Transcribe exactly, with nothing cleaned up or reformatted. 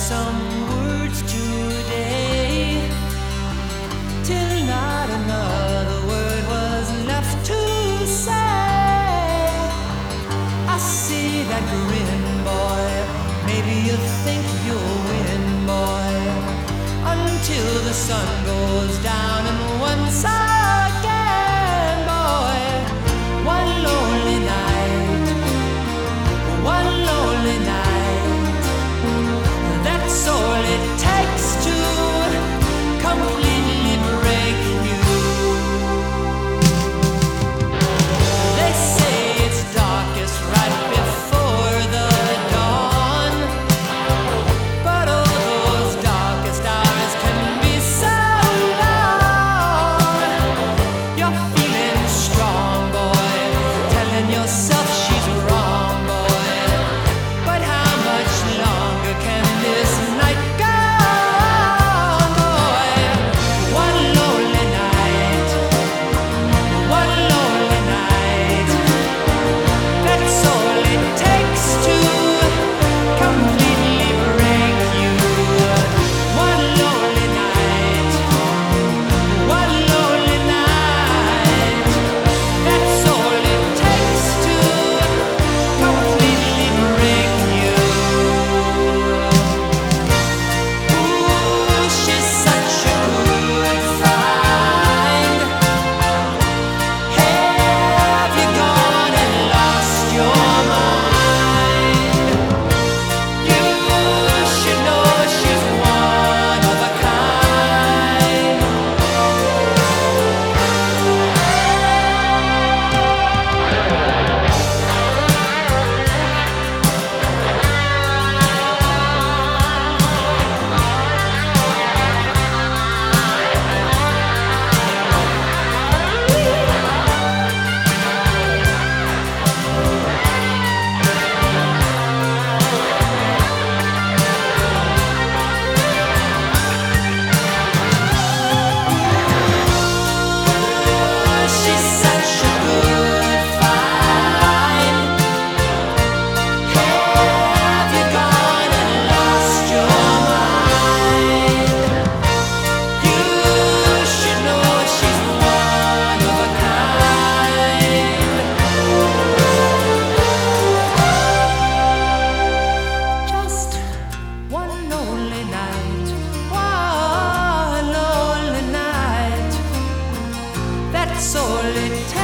some words today, till not another word was left to say. I see that grin, boy, maybe you think you'll win, boy, until the sun goes down and once again, boy, one lonely night, one lonely night, that's all it takes to completely break you. They say it's darkest right before the dawn, but all those darkest hours can be so long. You're feeling strong, boy, telling yourself she's wrong, boy, but how much longer can this night go on, boy? One lonely night, one lonely night, that's all it takes to completely break you. One lonely night, one lonely night, that's all it takes to completely break you. Ooh, she's such a good find. Have you gone and lost your mind? You should know she's one of a kind. She's such a good find. Have you gone and lost your mind? You should know she's one of a kind. Just one lonely night, one lonely night, that's all it takes.